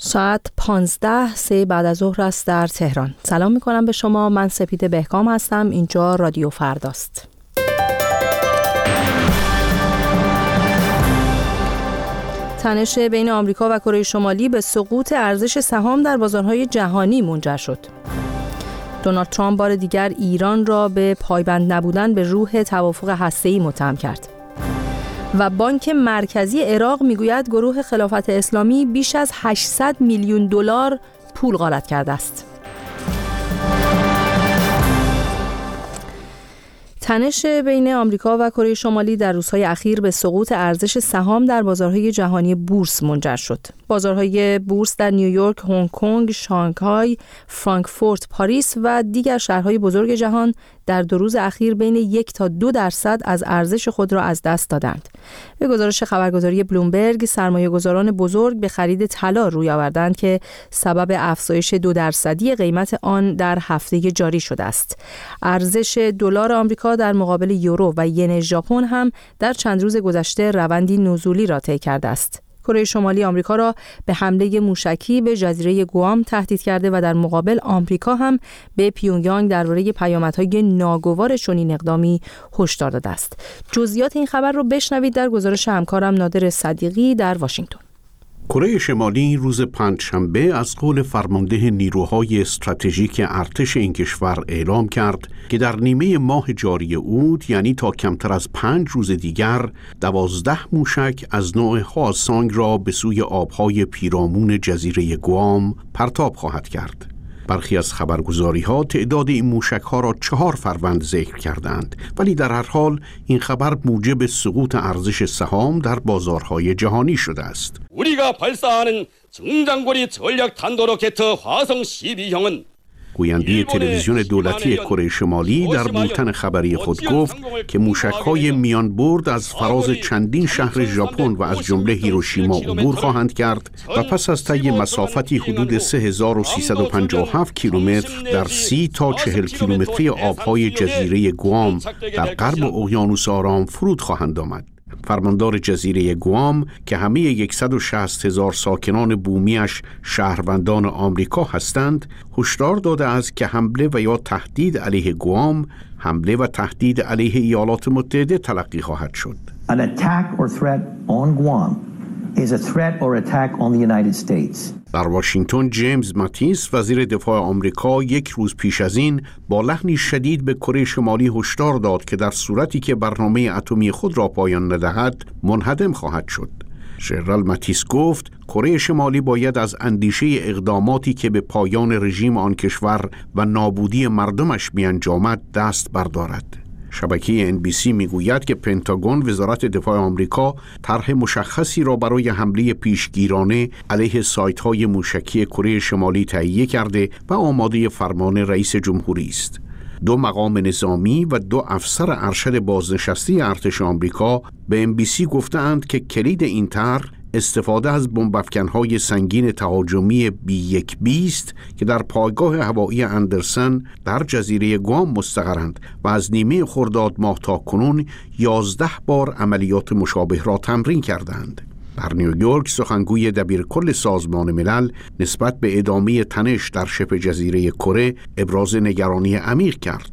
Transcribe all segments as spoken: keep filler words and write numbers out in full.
ساعت پانزده سه بعد از ظهر است در تهران. سلام میکنم به شما. من سپید بهکام هستم. اینجا رادیو فرداست. تنش بین آمریکا و کره شمالی به سقوط ارزش سهام در بازارهای جهانی منجر شد. دونالد ترامپ بار دیگر ایران را به پایبند نبودن به روح توافق هسته‌ای متهم کرد. و بانک مرکزی عراق میگوید گروه خلافت اسلامی بیش از هشتصد میلیون دلار پول غارت کرده است. تنش بین آمریکا و کره شمالی در روزهای اخیر به سقوط ارزش سهام در بازارهای جهانی بورس منجر شد. بازارهای بورس در نیویورک، هنگ کنگ، شانگهای، فرانکفورت، پاریس و دیگر شهرهای بزرگ جهان در دو روز اخیر بین یک تا دو درصد از ارزش خود را از دست دادند. به گزارش خبرگزاری بلومبرگ، سرمایه‌گذاران بزرگ به خرید طلا روی آوردند که سبب افزایش دو درصدی قیمت آن در هفته جاری شده است. ارزش دلار آمریکا در مقابل یورو و ین ژاپن هم در چند روز گذشته روندی نزولی را طی کرده است. کره شمالی آمریکا را به حمله موشکی به جزیره گوام تهدید کرده و در مقابل آمریکا هم به پیونگیانگ درباره پیامدهای ناگوار چنین اقدامی هشدار داده است. جزئیات این خبر را بشنوید در گزارش همکارم نادر صدیقی در واشنگتن. کره شمالی روز پنجشنبه از قول فرمانده نیروهای استراتژیک ارتش این کشور اعلام کرد که در نیمه ماه جاری اوت، یعنی تا کمتر از پنج روز دیگر، دوازده موشک از نوع هواسانگ را به سوی آبهای پیرامون جزیره گوام پرتاب خواهد کرد. برخی از خبرگزاری‌ها تعداد این موشک‌ها را چهار فروند ذکر کردند، ولی در هر حال این خبر موجب سقوط ارزش سهام در بازارهای جهانی شده است. 우리가 발사하는 중장거리 전략 탄도 로켓 화성 십이 형은 گوینده تلویزیون دولتی کره شمالی در بولتن خبری خود گفت که موشک‌های میان برد از فراز چندین شهر ژاپن و از جمله هیروشیما عبور خواهند کرد و پس از طی مسافتی حدود سه هزار و سیصد و پنجاه و هفت کیلومتر در سی تا چهل کیلومتری آبهای جزیره گوام در غرب اقیانوس آرام فرود خواهند آمد. فرماندار جزیره گوام که همه صد و شصت هزار ساکنان بومیش شهروندان آمریکا هستند، هشدار داده است که حمله و یا تهدید علیه گوام، حمله و تهدید علیه ایالات متحده تلقی خواهد شد. An attack or threat on Guam is a threat or attack on the United States. در واشنگتن جیمز ماتیس وزیر دفاع آمریکا یک روز پیش از این با لحنی شدید به کره شمالی هشدار داد که در صورتی که برنامه اتمی خود را پایان ندهد منهدم خواهد شد. ژنرال ماتیس گفت کره شمالی باید از اندیشه اقداماتی که به پایان رژیم آن کشور و نابودی مردمش می‌انجامد دست بردارد. شبکه ان بی سی میگوید که پنتاگون، وزارت دفاع آمریکا، طرح مشخصی را برای حمله پیشگیرانه علیه سایت‌های موشکی کره شمالی تهیه کرده و آماده فرمان رئیس جمهوری است. دو مقام نظامی و دو افسر ارشد بازنشسته ارتش آمریکا به ان بی سی گفتند که کلید این طرح استفاده از بمب‌افکن‌های سنگین تهاجمی بی یک بی است که در پایگاه هوایی اندرسن در جزیره گوام مستقرند و از نیمه خرداد ماه تا کنون یازده بار عملیات مشابه را تمرین کردند. در نیویورک سخنگوی دبیرکل سازمان ملل نسبت به ادامه تنش در شبه جزیره کره ابراز نگرانی عمیق کرد.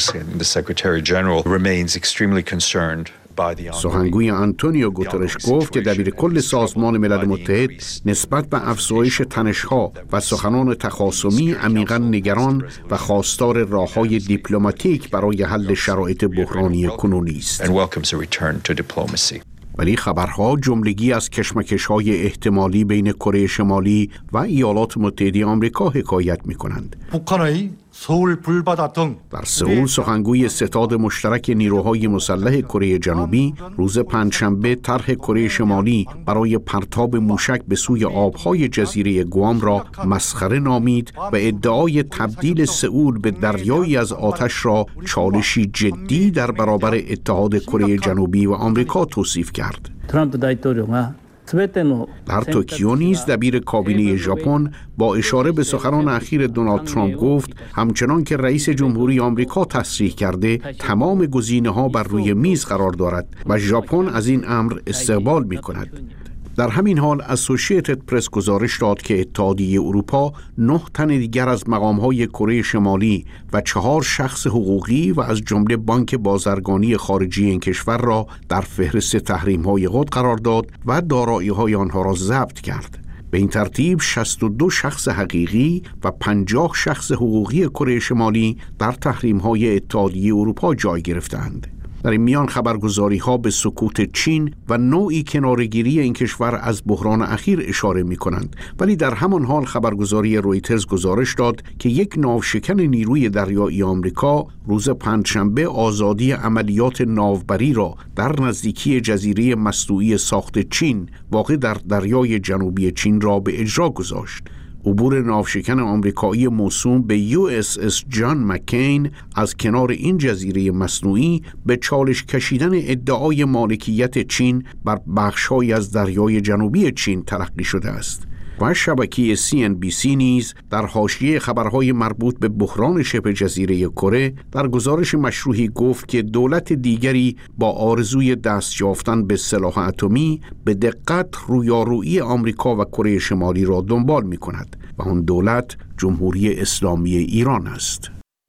سخنگوی آنتونیو گوترش گفت که دبیرکل سازمان ملل متحد نسبت به افزایش تنش‌ها و سخنان تخاصمی عمیقاً نگران و خواستار راه‌های دیپلماتیک برای حل شرایط بحرانی کنونی است. ولی خبرها جملگی از کشمکش‌های احتمالی بین کره شمالی و ایالات متحده آمریکا حکایت می‌کنند. در سئول سخنگوی ستاد مشترک نیروهای مسلح کره جنوبی روز پنجشنبه طرح کره شمالی برای پرتاب موشک به سوی آبهای جزیره گوام را مسخره نامید و ادعای تبدیل سئول به دریایی از آتش را چالشی جدی در برابر اتحاد کره جنوبی و آمریکا توصیف کرد. در توکیو نیز دبیر کابینه ژاپن با اشاره به سخنان اخیر دونالد ترامپ گفت همچنان که رئیس جمهوری آمریکا تصریح کرده تمام گزینه‌ها بر روی میز قرار دارد و ژاپن از این امر استقبال می‌کند. در همین حال اسوسییتد پرس گزارش داد که اتحادیه اروپا نه تن دیگر از مقام‌های کره شمالی و چهار شخص حقوقی و از جمله بانک بازرگانی خارجی این کشور را در فهرست تحریم‌های خود قرار داد و دارایی‌های آنها را ضبط کرد. به این ترتیب شصت و دو شخص حقیقی و پنجاه شخص حقوقی کره شمالی در تحریم‌های اتحادیه اروپا جای گرفتند. در این میان خبرگزاری‌ها به سکوت چین و نوعی کناره‌گیری این کشور از بحران اخیر اشاره می‌کنند، ولی در همان حال خبرگزاری رویترز گزارش داد که یک ناوشکن نیروی دریایی آمریکا روز پنجشنبه آزادی عملیات ناوبری را در نزدیکی جزیره مصنوعی ساخت چین واقع در دریای جنوبی چین را به اجرا گذاشت. عبور ناوشکن آمریکایی موسوم به یو اس اس جان مکین از کنار این جزیره مصنوعی به چالش کشیدن ادعای مالکیت چین بر بخش‌هایی از دریای جنوبی چین تلقی شده است. و شبکه سی ان بی سی نیز در حاشیه خبرهای مربوط به بحران شبه جزیره کره در گزارش مشروحی گفت که دولت دیگری با آرزوی دست یافتن به سلاح اتمی به دقت رویارویی آمریکا و کره شمالی را دنبال می‌کند و آن دولت جمهوری اسلامی ایران است.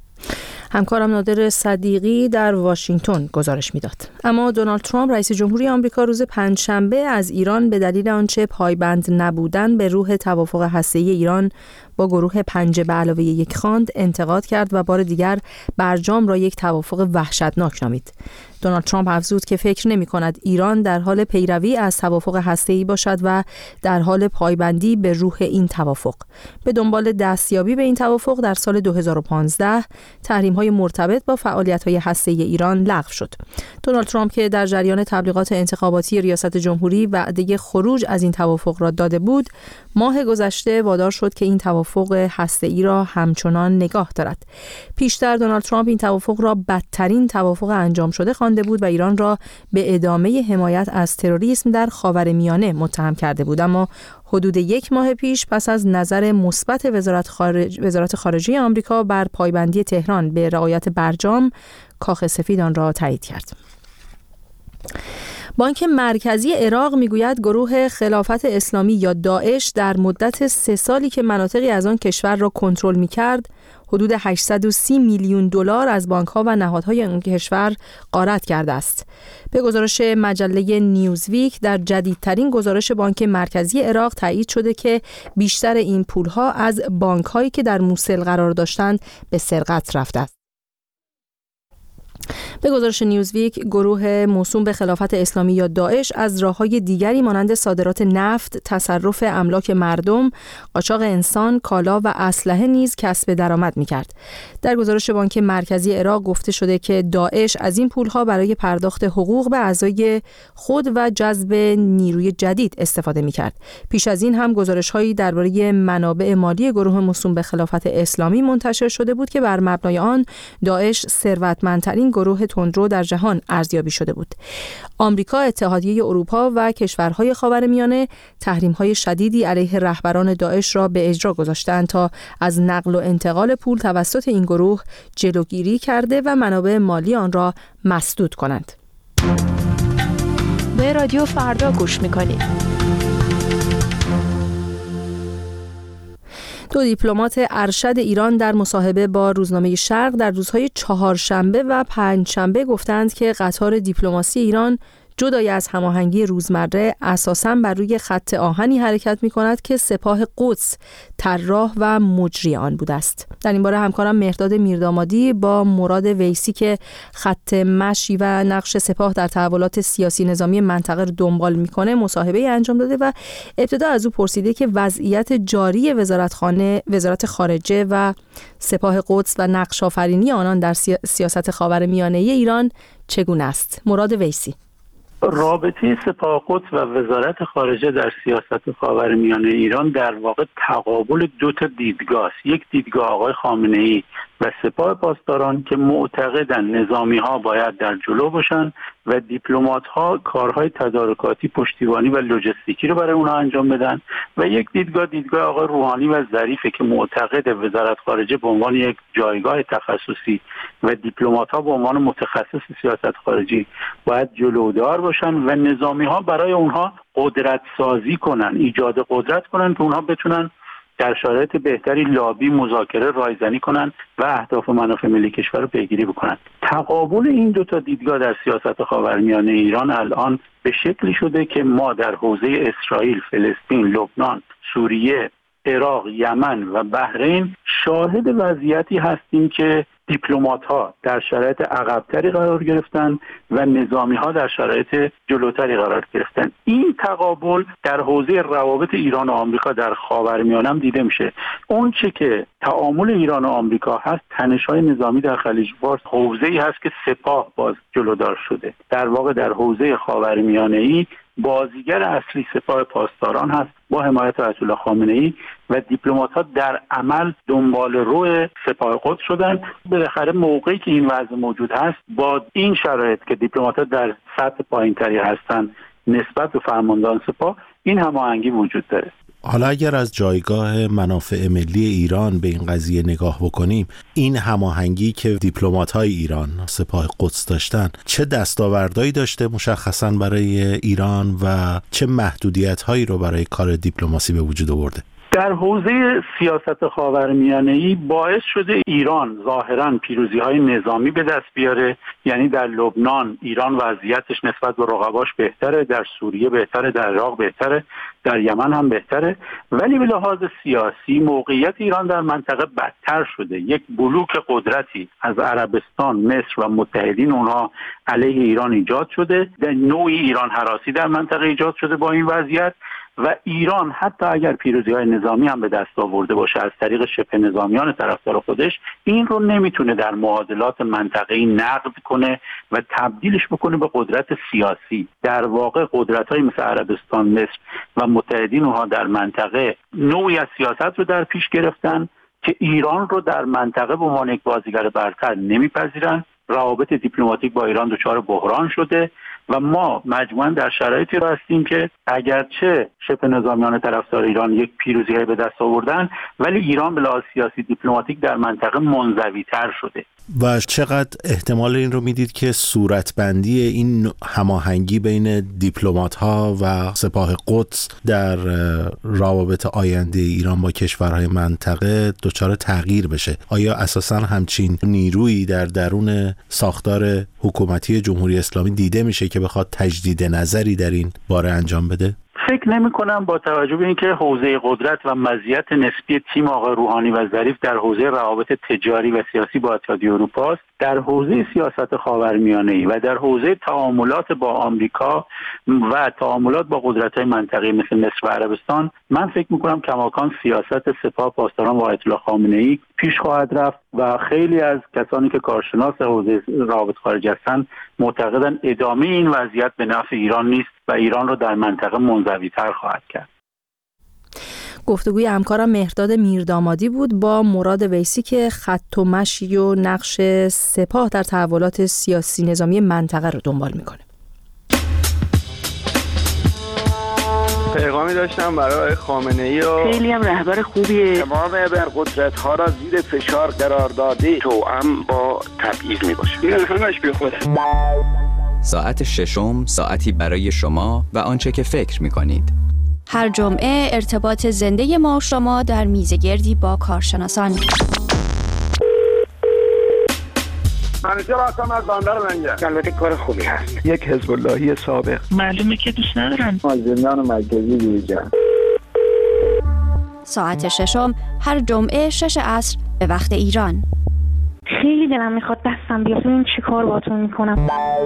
همکارم نادر صدیقی در واشنگتن گزارش میداد. اما دونالد ترامپ رئیس جمهوری آمریکا روز پنجشنبه از ایران به دلیل آنچه پایبند نبودن به روح توافق هسته‌ای ایران با گروه پنج به علاوه یک خواند انتقاد کرد و بار دیگر برجام را یک توافق وحشتناک نامید. دونالد ترامپ افزود که فکر نمی کند ایران در حال پیروی از توافق هسته‌ای باشد و در حال پایبندی به روح این توافق. به دنبال دستیابی به این توافق در سال دو هزار و پانزده تحریم‌های مرتبط با فعالیت‌های هسته‌ای ایران لغو شد. دونالد ترامپ که در جریان تبلیغات انتخاباتی ریاست جمهوری وعده خروج از این توافق را داده بود، ماه گذشته وادار شد که این توافق هسته‌ای را همچنان نگاه دارد. پیشتر دونالد ترامپ این توافق را بدترین توافق انجام شده خوانده بود و ایران را به ادامه حمایت از تروریسم در خاورمیانه متهم کرده بود، اما حدود یک ماه پیش پس از نظر مثبت وزارت خارج وزارت خارجه آمریکا بر پایبندی تهران به رعایت برجام، کاخ سفید آن را تایید کرد. بانک مرکزی عراق میگوید گروه خلافت اسلامی یا داعش در مدت سه سالی که مناطقی از آن کشور را کنترل می‌کرد، حدود هشتصد و سی میلیون دلار از بانک‌ها و نهادهای آن کشور غارت کرده است. به گزارش مجله نیوزویک، در جدیدترین گزارش بانک مرکزی عراق تایید شده که بیشتر این پول‌ها از بانک‌هایی که در موصل قرار داشتند به سرقت رفته است. به گزارش نیوزویک، گروه موسوم به خلافت اسلامی یا داعش از راه‌های دیگری مانند صادرات نفت، تصرف املاک مردم، قاچاق انسان، کالا و اسلحه نیز کسب درآمد می‌کرد. در گزارش بانک مرکزی عراق گفته شده که داعش از این پول‌ها برای پرداخت حقوق به اعضای خود و جذب نیروی جدید استفاده می‌کرد. پیش از این هم گزارش‌هایی درباره منابع مالی گروه موسوم به خلافت اسلامی منتشر شده بود که بر مبنای آن داعش ثروتمندترین گروه تندرو در جهان ارزیابی شده بود. آمریکا، اتحادیه اروپا و کشورهای خاورمیانه تحریم‌های شدیدی علیه رهبران داعش را به اجرا گذاشتند تا از نقل و انتقال پول توسط این گروه جلوگیری کرده و منابع مالی آن را مسدود کنند. به رادیو فردا گوش می‌کنید. دو دیپلمات ارشد ایران در مصاحبه با روزنامه شرق در روزهای چهارشنبه و پنجشنبه گفتند که قطار دیپلماسی ایران جدای از هماهنگی روزمره اساساً بر روی خط آهنی حرکت می‌کند که سپاه قدس طراح و مجری آن بوده است. در این باره همکارم مهرداد میردامادی با مراد ویسی که خط مشی و نقش سپاه در تحولات سیاسی نظامی منطقه رو دنبال می‌کنه مصاحبه انجام داده و ابتدا از او پرسیده که وضعیت جاری وزارتخانه وزارت خارجه و سپاه قدس و نقش آفرینی آنان در سیاست خاورمیانه ایران چگونه است. مراد ویسی: رابطه سپاه قدس و وزارت خارجه در سیاست خاورمیانه ایران در واقع تقابل دو تا دیدگاه است. یک دیدگاه آقای خامنه‌ای و سپاه پاسداران که معتقدن نظامی‌ها باید در جلو باشن و دیپلمات‌ها کارهای تدارکاتی، پشتیبانی و لوجستیکی رو برای اونها انجام بدن و یک دیدگاه دیدگاه آقای روحانی و ظریفه که معتقد وزارت خارجه به عنوان یک جایگاه تخصصی و دیپلمات‌ها به عنوان متخصص سیاست خارجی باید جلودار باشن و نظامی‌ها برای اونها قدرت سازی کنن، ایجاد قدرت کنن که اونها بتونن در شرایط بهتری لابی، مذاکره، رایزنی کنن و اهداف و منافع ملی کشور رو پیگیری بکنن. تقابل این دو تا دیدگاه در سیاست خاورمیانه ایران الان به شکلی شده که ما در حوزه اسرائیل، فلسطین، لبنان، سوریه، عراق، یمن و بحرین شاهد وضعیتی هستیم که دیپلمات‌ها در شرایط عقب‌تری قرار گرفتن و نظامی‌ها در شرایط جلوتری قرار گرفتن. این تقابل در حوزه روابط ایران و آمریکا در خاورمیانه هم دیده میشه. اون چه که تعامل ایران و آمریکا هست، تنش‌های نظامی در خلیج فارس حوزه‌ای هست که سپاه باز جلودار شده. در واقع در حوزه خاورمیانه‌ای بازیگر اصلی سپاه پاسداران هست با حمایت آیت الله خامنه‌ای و دیپلمات‌ها در عمل دنبال رو سپاه قدس شدن. بالاخره موقعی که این وضع موجود هست با این شرایط که دیپلمات‌ها در سطح پایین‌تری هستن نسبت به فرماندهان سپاه، این هماهنگی وجود داره. حالا اگر از جایگاه منافع ملی ایران به این قضیه نگاه بکنیم، این هماهنگی که دیپلمات‌های ایران سپاه قدس داشتن چه دستاوردهایی داشته مشخصاً برای ایران و چه محدودیت‌هایی رو برای کار دیپلماسی به وجود آورده؟ در حوزه سیاست خاورمیانه‌ای باعث شده ایران ظاهراً پیروزی‌های نظامی به دست بیاره، یعنی در لبنان ایران وضعیتش نسبت به رقباش بهتره، در سوریه بهتره، در عراق بهتره، در یمن هم بهتره، ولی به لحاظ سیاسی موقعیت ایران در منطقه بدتر شده. یک بلوک قدرتی از عربستان، مصر و متحدین اونها علیه ایران ایجاد شده، در نوعی ایران هراسی در منطقه ایجاد شده با این وضعیت و ایران حتی اگر پیروزی‌های نظامی هم به دست آورده باشه از طریق شبه نظامیان طرفدار خودش، این رو نمیتونه در معادلات منطقه‌ای نقد کنه و تبدیلش بکنه به قدرت سیاسی. در واقع قدرت‌های مثل عربستان، مصر و متحدین اونها در منطقه نوعی از سیاست رو در پیش گرفتن که ایران رو در منطقه به عنوان یک بازیگر برتر نمیپذیرن. روابط دیپلماتیک با ایران دچار بحران شده و ما مجموعاً در شرایطی رو هستیم که اگرچه شبه نظامیان طرفدار ایران یک پیروزی به دست آوردن، ولی ایران به لحاظ سیاسی دیپلماتیک در منطقه منزوی‌تر شده. و چقدر احتمال این رو میدید که صورتبندی این هماهنگی بین دیپلمات‌ها و سپاه قدس در روابط آینده ایران با کشورهای منطقه دچار تغییر بشه؟ آیا اساساً همچین نیرویی در درون ساختار حکومتی جمهوری اسلامی دیده میشه که بخواد تجدید نظری در این باره انجام بده؟ فکر نمی کنم با توجه به اینکه حوزه قدرت و مزیت نسبی تیم آقای روحانی و ظریف در حوزه روابط تجاری و سیاسی با اتحادیه اروپا است، در حوزه سیاست خاورمیانه‌ای و در حوزه تعاملات با آمریکا و تعاملات با قدرت‌های منطقه‌ای مثل مصر و عربستان، من فکر می‌کنم کماکان سیاست سپاه پاسداران و آیت الله خامنه‌ای پیش خواهد رفت و خیلی از کسانی که کارشناس حوزه روابط خارجی هستند معتقدند ادامه این وضعیت به نفع ایران نیست و ایران رو در منطقه منزوی‌تر خواهد کرد. گفتگوی همکارم مهرداد میردامادی بود با مراد ویسی که خط و مشی و نقش سپاه در تحولات سیاسی نظامی منطقه رو دنبال میکنه. پیغامی داشتم برای خامنه‌ای و خیلی هم رهبر خوبیه. تمام ابرقدرت‌ها را زیر فشار قرار داده توأم با تبعیض میباشه. این همش بیخوده. ساعت ششم، ساعتی برای شما و آنچه که فکر میکنید. هر جمعه ارتباط زنده ما و شما در میزگردی با کارشناسان. منیجر هستم از بندر منجر. البته کار خوبی هست. یک حزب اللهی سابق. معلومه که دوست ندارن. از زندان مرکزی بیرون. ساعت ششم هر جمعه شش عصر به وقت ایران. خیلی دلم میخواد دستم بیاد ببینم چی کار باهاتون میکنم.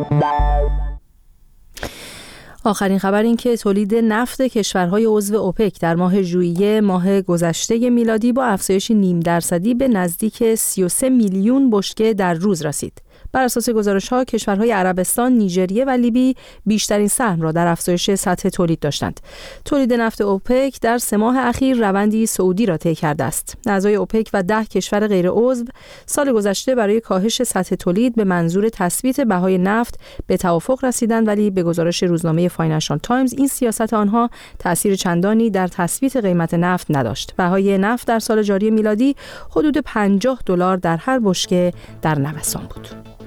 آخرین خبر این که تولید نفت کشورهای عضو اوپک در ماه ژوئیه ماه گذشته میلادی با افزایش نیم درصدی به نزدیک سی و سه میلیون بشکه در روز رسید. بر اساس گزارش‌ها کشورهای عربستان، نیجریه و لیبی بیشترین سهم را در افزایش سطح تولید داشتند. تولید نفت اوپک در سه ماه اخیر روندی صعودی را طی کرده است. اعضای اوپک و ده کشور غیر عضو سال گذشته برای کاهش سطح تولید به منظور تثبیت بهای نفت به توافق رسیدند، ولی به گزارش روزنامه فاینانشال تایمز این سیاست آنها تأثیر چندانی در تثبیت قیمت نفت نداشت. بهای نفت در سال جاری میلادی حدود پنجاه دلار در هر بشکه در نوسان بود.